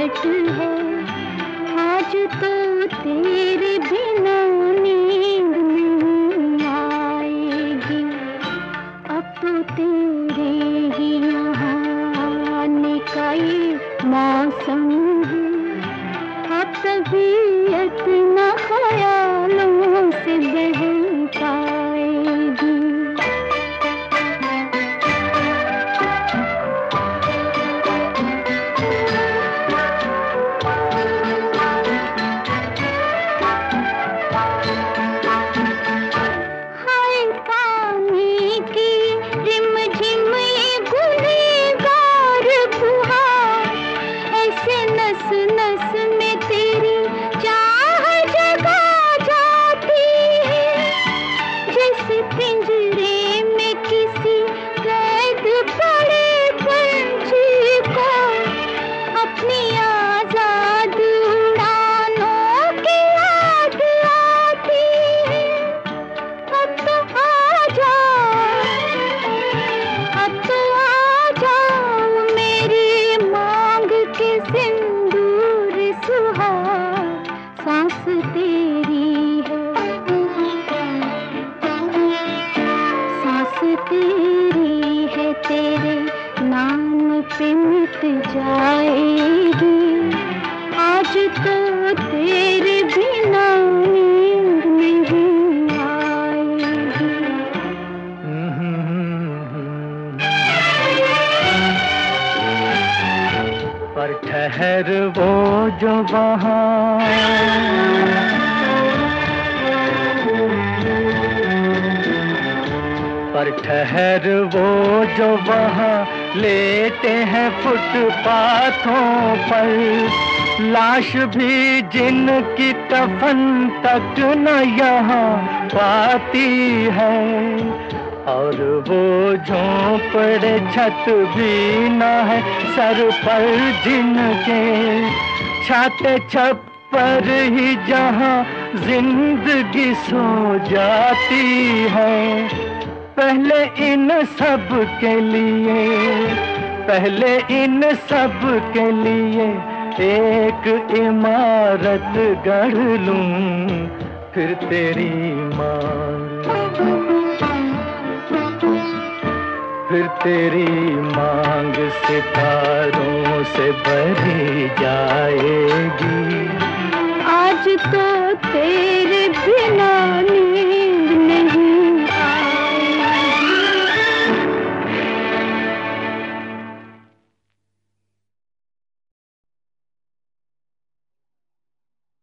घूंघट है। आज तो तेरे बिना नींद नहीं आएगी। अब तो तेरे ही यहाँ आने का ये मौसम है। अब तबीयत न ख्यालों से बहकाएगी। तेरी है, तेरे नाम पे मिट जाएगी। आज तो तेरे बिना नींद नहीं आएगी। पर ठहर वो जो वहाँ पर ठहर वो जो वहाँ लेटे हैं फुटपाथों पर। लाश भी जिनकी कफन तक न यहाँ पाती है। और वो झोंपड़े छत भी न है सर पर जिनके। छाते छप्पर ही जहाँ जिंदगी सो जाती है। पहले इन सब के लिए, पहले इन सब के लिए एक इमारत गढ़ लूं, फिर तेरी मांग, फिर तेरी मांग सितारों से भरी जाएगी। आज तो तेरे बिना